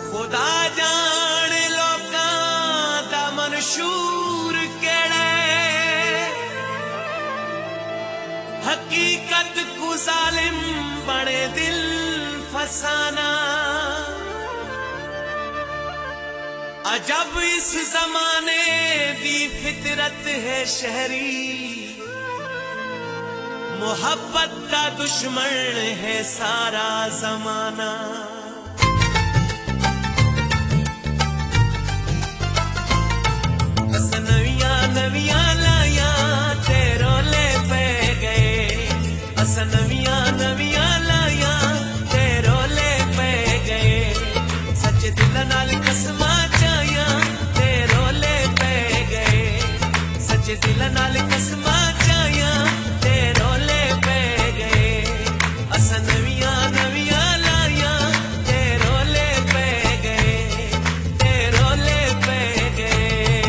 खुदा जान लोकां दा मंशूर केड़े हकीकत को जालिम बने दिल फसाना। अजब इस जमाने दी फितरत है शहरी, मोहब्बत का दुश्मन है सारा जमाना। अस नविया नविया लाया ते रोले पे गए, अस नविया नविया लाया ते रोले पे गए। सच दिल नाल कसमा चाया ते रोले पे गए, सच दिल नाल कसमा चाया ते रोले पे गए। अस नविया नविया लाया ते रोले पे गए, ते रोले पे गए।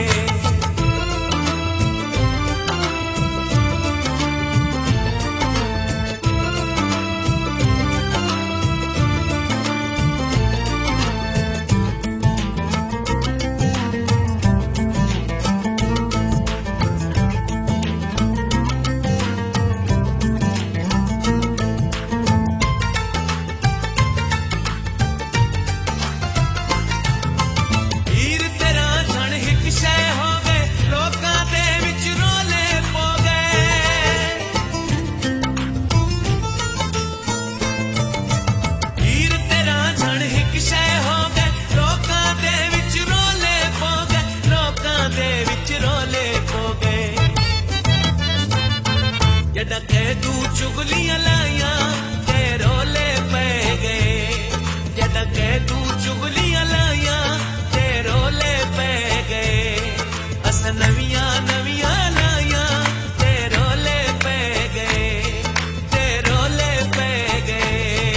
जडके तू चुगलियां लाया ते रोले पे गए, जडके तू चुगलियां लाया ते रोले पे गए। अस नविया नविया लाया ते रोले पे गए, ते रोले पे गए।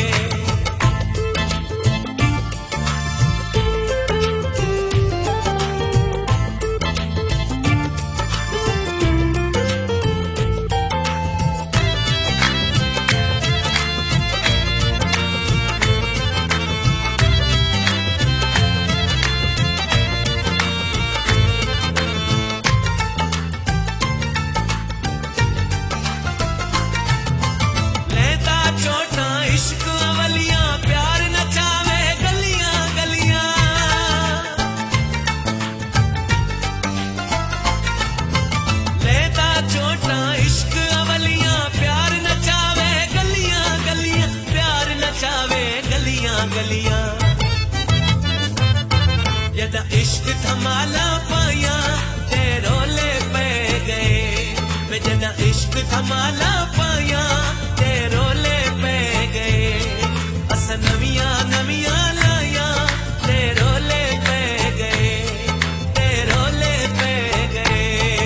इश्क अवलियां प्यार नचावे गलियां गलियां, लेता चोटा इश्क अवलियां प्यार नचावे गलियां गलियां, प्यार नचावे गलियां गलियां। जदा इश्क थमाला पाया ते रोले पे गए, जदा इश्क थमाला पाया ते रोले पे गए। अस नविया नविया लाया ते रोले पे गए, ते रोले पे गए।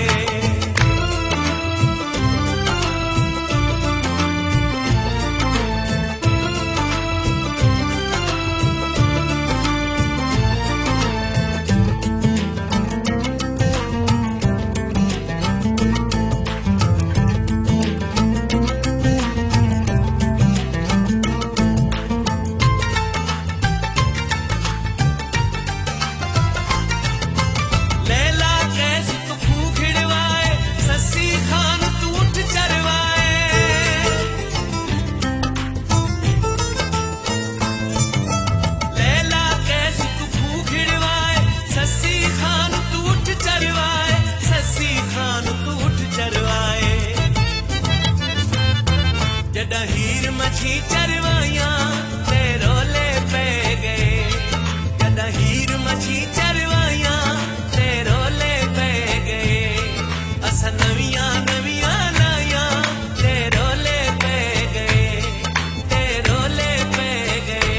जदा हीर मछी चरवाया ते रोले पे गए, जदा हीर मछी चरवाया ते रोले पे गए। अस नविया नविया लाया ते रोले पे गए, ते रोले पे गए।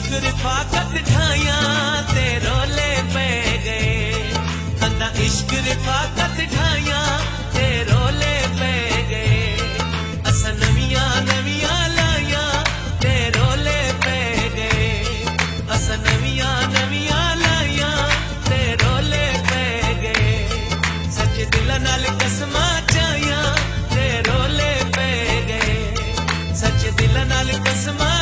इश्क रिफाकत ढाया ते रोले पे गए, कंदा इश्क रिफाकत ढाया ते रोले पे गए। असा नवियां नवियां लाया ते रोले पे गए, असा नवियां नवियां लाया ते रोले पे गए। सच्चे दिल नाल कसमा चाया ते रोले पे गए, सच्चे दिल नाल कसमा